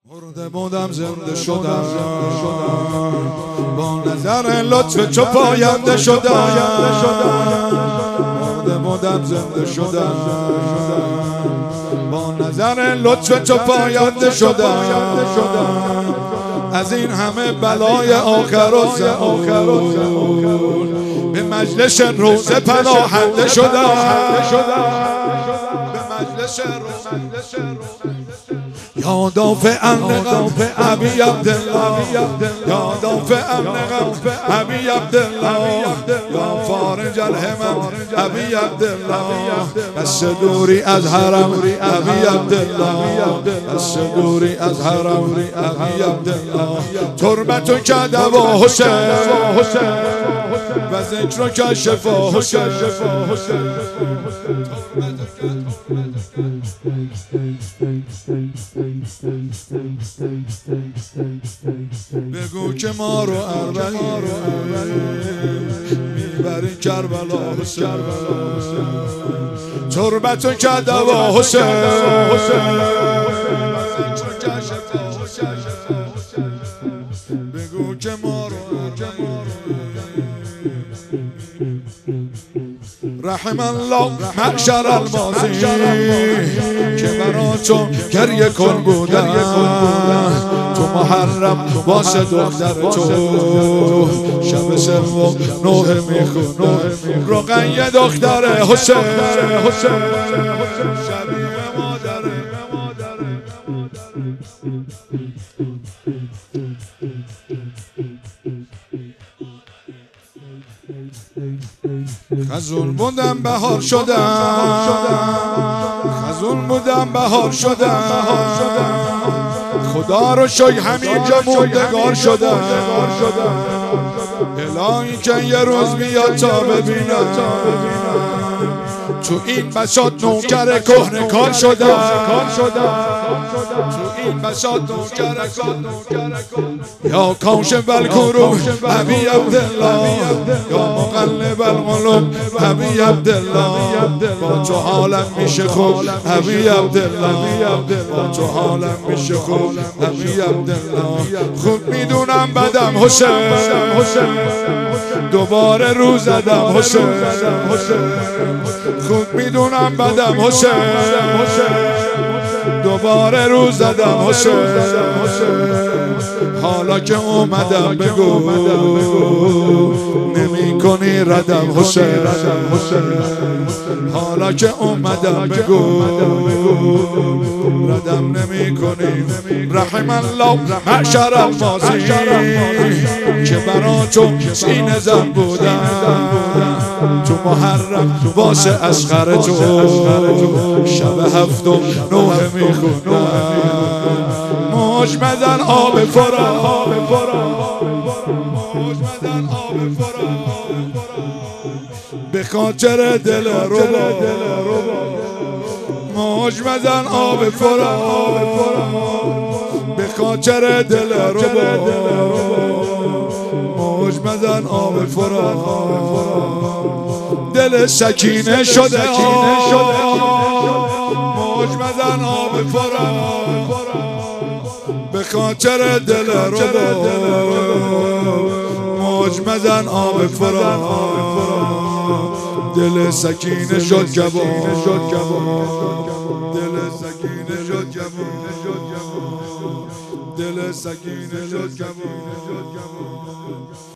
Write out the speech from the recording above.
مرده بودم زنده شدم با نظر لطف چو پاینده شدم. مرده بودم زنده شدم با نظر لطف چو پاینده شدم. از این همه بلای آخر و زمان به مجلس روزه پناهنده شدم. به مجلس روزه یا دافعا ابی عبدالله، یا دافعا ابی عبدالله، یا فارج الهمم ابی عبدالله، از دوری از حرم ابی عبدالله، از دوری از حرم ابی عبدالله. تربت که دوا حسین و ذکر که شفا حسین. بگو که ما رو اربعین میبری کربلا حسین. تربتو که دوا حسین بگو که ما رو رحم الله معشر الماضی که برا چون گریه کن بودن تو محرم واسه دختر تو شب سوم نوه میخونم رقیه دختر حسین شبیه مادره. خزون بودم بهار شدم، خزون بودم بهار شدم، خدا رو شکر همینجا موندگار شدم. الهی که یه روز بیاد تا ببینم تو این بساط نوکر کهنه کار شدم. تو این بساط نوکر یا کاشف الکروب ابی عبدالله، یا مقلب القلوب ابی عبدالله. با تو حالم میشه خوب ابی عبدالله، با تو حالم میشه خوب ابی عبدالله. خوب میدونم بدم حسین، دوباره رو زدم حسین. خوب میدونم بدم حسین، دوباره رو زدم حسین. حالا که اومدم بگو نمی کنی ردم حسین. حالا که اومدم بگو ردم نمی کنی. رحم الله معشر الماضی که برا تو سینه زن بودم تو محرم واسه اصغر تو شب هفتم نوه میخونم. موج مدن آب فرا، موج مدن آب فرا به خاطر دل ربا. موج مدن آب فرا به خاطر دل ربا. موج مدن آب فرا دل سکینه شده. موج مدن آب فرا به خاطر دل ربا. موج مدن آب فرا دل سکینه شد جوان. دل سکینه شد جوان. دل سکینه شد جوان.